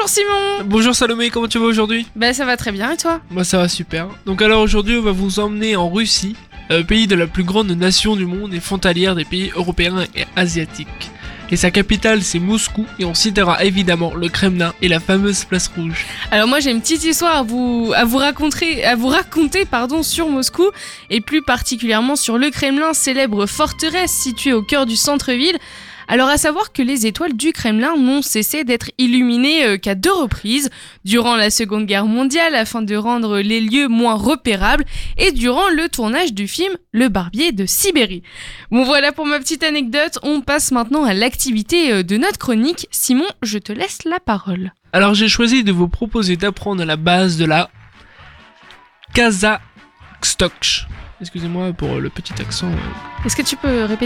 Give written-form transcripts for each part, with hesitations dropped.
Bonjour Simon. Bonjour Salomé, comment tu vas aujourd'hui ? Bah ça va très bien et toi ? Moi ça va super. Donc alors aujourd'hui on va vous emmener en Russie, pays de la plus grande nation du monde et frontalière des pays européens et asiatiques. Et sa capitale c'est Moscou et on citera évidemment le Kremlin et la fameuse place rouge. Alors moi j'ai une petite histoire à vous raconter sur Moscou et plus particulièrement sur le Kremlin, célèbre forteresse située au cœur du centre-ville. Alors à savoir que les étoiles du Kremlin n'ont cessé d'être illuminées qu'à 2 reprises, durant la Seconde Guerre mondiale afin de rendre les lieux moins repérables et durant le tournage du film Le Barbier de Sibérie. Bon voilà pour ma petite anecdote, on passe maintenant à l'activité de notre chronique. Simon, je te laisse la parole. Alors j'ai choisi de vous proposer d'apprendre la base de la Kazakhstok. Excusez-moi pour le petit accent. Est-ce que tu peux répéter ?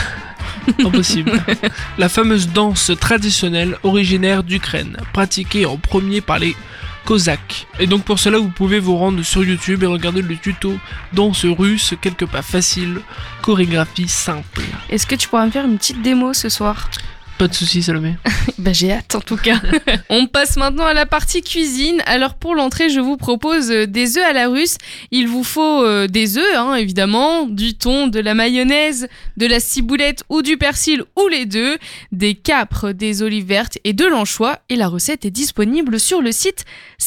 Impossible. La fameuse danse traditionnelle originaire d'Ukraine, pratiquée en premier par les Cosaques. Et donc pour cela vous pouvez vous rendre sur YouTube et regarder le tuto danse russe, quelques pas faciles, chorégraphie simple. Est-ce que tu pourras me faire une petite démo ce soir ? Pas de soucis Salomé. Bah j'ai hâte en tout cas. On passe maintenant à la partie cuisine. Alors pour l'entrée je vous propose des œufs à la russe. Il vous faut des œufs évidemment, du thon, de la mayonnaise, de la ciboulette ou du persil ou les deux, des capres, des olives vertes et de l'anchois. Et la recette est disponible sur le site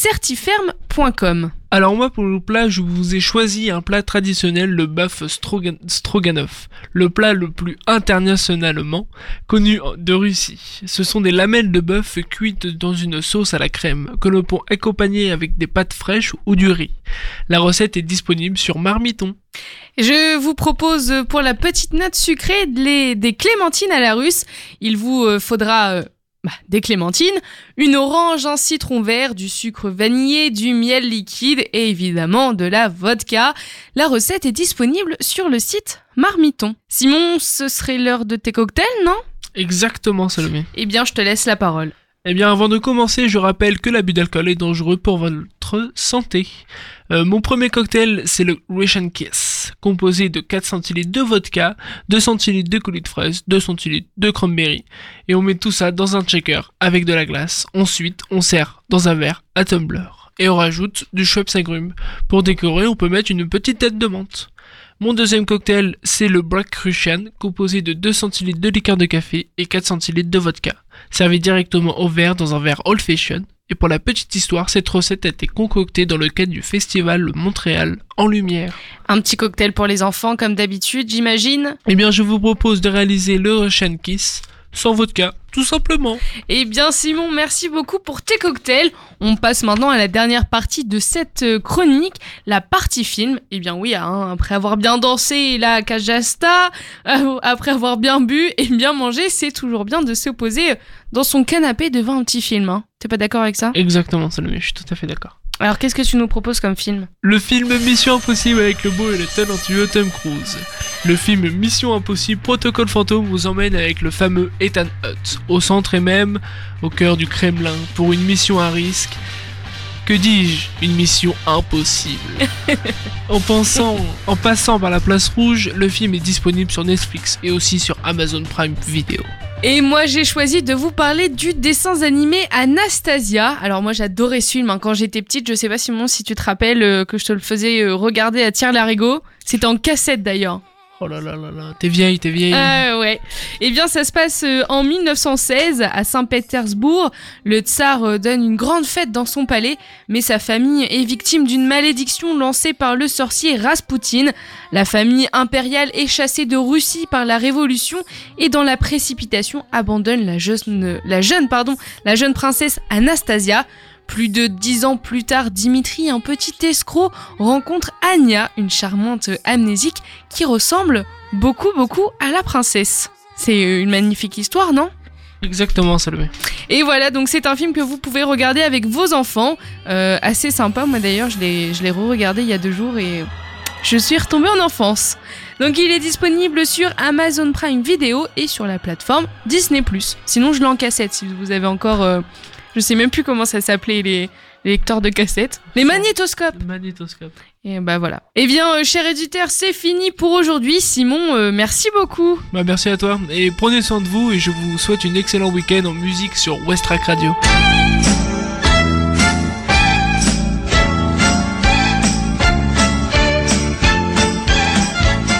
certiferme.com. Alors moi pour le plat je vous ai choisi un plat traditionnel, le bœuf stroganoff, le plat le plus internationalement connu de Russie. Ce sont des lamelles de bœuf cuites dans une sauce à la crème que l'on peut accompagner avec des pâtes fraîches ou du riz. La recette est disponible sur Marmiton. Je vous propose pour la petite note sucrée des clémentines à la russe. Il vous faudra des clémentines, une orange, un citron vert, du sucre vanillé, du miel liquide et évidemment de la vodka. La recette est disponible sur le site Marmiton. Simon, ce serait l'heure de tes cocktails, non ? Exactement Salomé. Eh bien, je te laisse la parole. Eh bien, avant de commencer, je rappelle que l'abus d'alcool est dangereux pour votre santé. Mon premier cocktail, c'est le Russian Kiss, composé de 4 centilitres de vodka, 2 centilitres de coulis de fraise, 2 centilitres de cranberry, et on met tout ça dans un shaker avec de la glace. Ensuite, on sert dans un verre à tumbler, et on rajoute du Schweppes agrumes. Pour décorer, on peut mettre une petite tête de menthe. Mon deuxième cocktail, c'est le Black Russian, composé de 2 centilitres de liqueur de café et 4 centilitres de vodka, servi directement au verre dans un verre old fashion. Et pour la petite histoire, cette recette a été concoctée dans le cadre du festival Montréal en Lumière. Un petit cocktail pour les enfants comme d'habitude, j'imagine ? Eh bien, je vous propose de réaliser le Russian Kiss sans vodka, tout simplement. Eh bien Simon, merci beaucoup pour tes cocktails. On passe maintenant à la dernière partie de cette chronique, la partie film. Eh bien oui, après avoir bien dansé la Kajasta, après avoir bien bu et bien mangé, c'est toujours bien de se poser dans son canapé devant un petit film. T'es pas d'accord avec ça ? Exactement Salomé, je suis tout à fait d'accord. Alors qu'est-ce que tu nous proposes comme film ? Le film Mission Impossible avec le beau et le talentueux Tom Cruise. Le film Mission Impossible Protocole Fantôme vous emmène avec le fameux Ethan Hunt, au centre et même au cœur du Kremlin, pour une mission à risque. Que dis-je ? Une mission impossible. En passant par la place rouge, le film est disponible sur Netflix et aussi sur Amazon Prime Video. Et moi j'ai choisi de vous parler du dessin animé Anastasia. Alors moi j'adorais ce film quand j'étais petite, je sais pas Simon si tu te rappelles que je te le faisais regarder à tire-larigot. C'était en cassette d'ailleurs. Oh là là là là, t'es vieille. Ouais. Eh bien, ça se passe en 1916 à Saint-Pétersbourg. Le tsar donne une grande fête dans son palais, mais sa famille est victime d'une malédiction lancée par le sorcier Raspoutine. La famille impériale est chassée de Russie par la Révolution et dans la précipitation abandonne la jeune princesse Anastasia. Plus de 10 ans plus tard, Dimitri, un petit escroc, rencontre Anya, une charmante amnésique qui ressemble beaucoup à la princesse. C'est une magnifique histoire, non ? Exactement, Salomé. Et voilà, donc c'est un film que vous pouvez regarder avec vos enfants. Assez sympa, moi d'ailleurs, je l'ai re-regardé il y a 2 jours et je suis retombée en enfance. Donc il est disponible sur Amazon Prime Video et sur la plateforme Disney+. Sinon, je l'ai en cassette si vous avez encore... Je sais même plus comment ça s'appelait les lecteurs de cassettes. Les magnétoscopes. Et bah voilà. Eh bien, chers éditeurs, c'est fini pour aujourd'hui. Simon, merci beaucoup. Bah merci à toi. Et prenez soin de vous et je vous souhaite une excellente week-end en musique sur Westrack Radio.